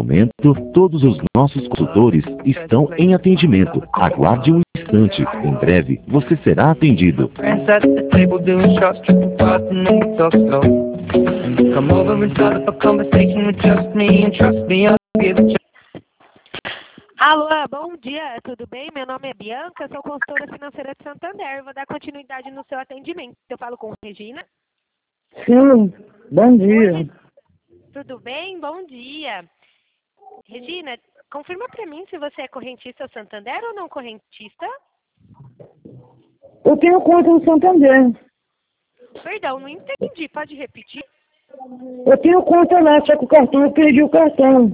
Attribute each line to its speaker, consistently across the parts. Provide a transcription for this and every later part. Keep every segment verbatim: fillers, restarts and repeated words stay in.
Speaker 1: momento, todos os nossos consultores estão em atendimento. Aguarde um instante. Em breve, você será atendido.
Speaker 2: Alô, bom dia, tudo bem? Meu nome é Bianca, sou consultora financeira de Santander. Vou dar continuidade no seu atendimento. Eu falo com Regina?
Speaker 3: Sim, bom dia.
Speaker 2: Oi, tudo bem? Bom dia. Regina, confirma para mim se você é correntista Santander ou não correntista?
Speaker 3: Eu tenho conta no Santander.
Speaker 2: Perdão, não entendi. Pode repetir?
Speaker 3: Eu tenho conta lá, só que o cartão, eu perdi o cartão.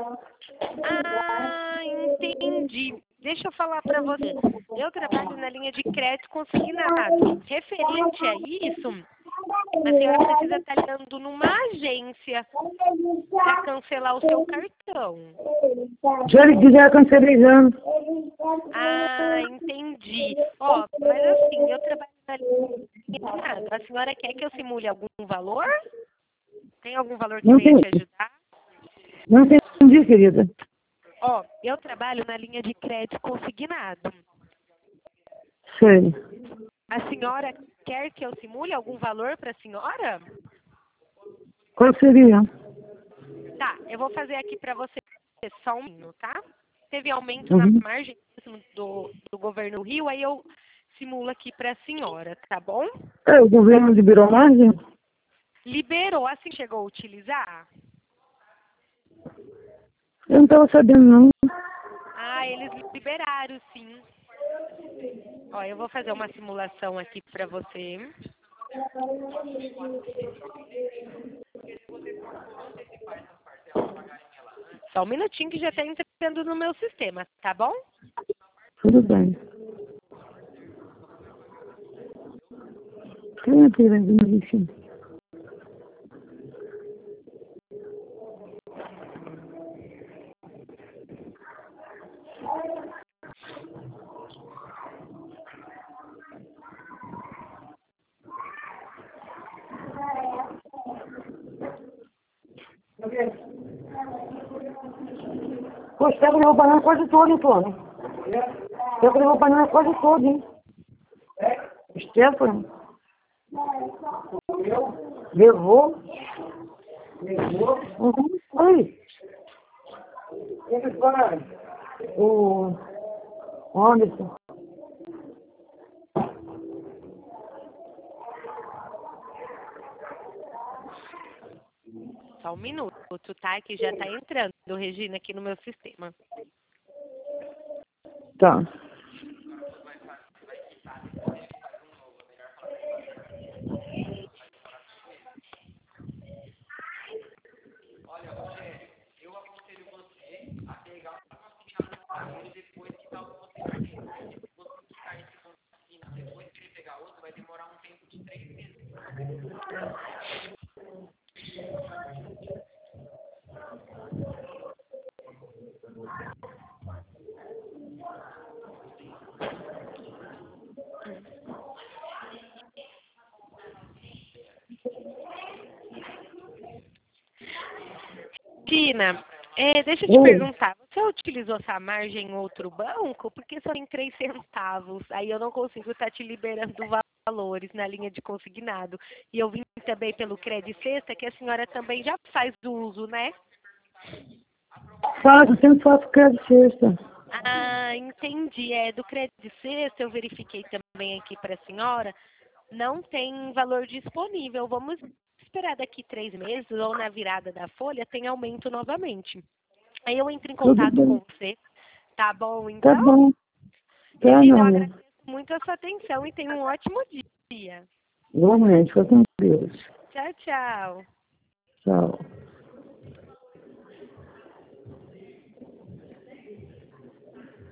Speaker 2: Ah, entendi. Deixa eu falar para você. Eu trabalho na linha de crédito consignado. Referente a isso, a senhora precisa estar ligando numa agência para cancelar o seu cartão.
Speaker 3: Já lhe já cancelei já.
Speaker 2: Ah, entendi. Ó, mas assim, eu trabalho na linha de crédito. A senhora quer que eu simule algum valor? Tem algum valor que
Speaker 3: Não
Speaker 2: venha
Speaker 3: tem,
Speaker 2: te ajudar?
Speaker 3: não entendi, querida.
Speaker 2: Ó, eu trabalho na linha de crédito consignado.
Speaker 3: Sei.
Speaker 2: A senhora quer que eu simule algum valor para a senhora?
Speaker 3: Qual seria?
Speaker 2: Tá, eu vou fazer aqui para você só um minuto, tá? Teve aumento
Speaker 3: Uhum.
Speaker 2: na margem do, do governo do Rio, aí eu simulo aqui para a senhora, tá bom?
Speaker 3: É, o governo liberou margem?
Speaker 2: Liberou, assim chegou a utilizar?
Speaker 3: Eu não estava sabendo, não.
Speaker 2: Ah, eles liberaram, sim. Ó, eu vou fazer uma simulação aqui para você. Só um minutinho que já está entrando no meu sistema, tá bom?
Speaker 3: Tudo bem. Quem é Piranguinho, isso? Poxa, pega levou banana quase toda, hein, Tony? Pega levou banana quase toda, hein? Stefano? Levou? Levou? Uhum. Oi. O Anderson.
Speaker 2: Só um minuto, tá? Que já está entrando, Regina, aqui no meu sistema.
Speaker 3: Tá.
Speaker 2: Tina, é, deixa eu te
Speaker 3: Oi.
Speaker 2: perguntar, você utilizou essa margem em outro banco? Porque só tem três centavos, aí eu não consigo estar te liberando valores na linha de consignado. E eu vim também pelo Crédito Sexta, que a senhora também já faz uso, né?
Speaker 3: Faço, sempre faço crédito sexta.
Speaker 2: Ah, entendi. É, do Crédito Sexta eu verifiquei também aqui para a senhora, não tem valor disponível. Vamos esperar daqui três meses ou na virada da folha tem aumento novamente. Aí eu entro em
Speaker 3: Tudo
Speaker 2: contato
Speaker 3: bem.
Speaker 2: com você. Tá bom,
Speaker 3: Tá
Speaker 2: então?
Speaker 3: bom. Tá,
Speaker 2: Regina,
Speaker 3: meu
Speaker 2: eu
Speaker 3: amor.
Speaker 2: agradeço muito a sua atenção e tenha um ótimo dia.
Speaker 3: Igualmente, fica com Deus.
Speaker 2: Tchau, tchau.
Speaker 3: Tchau.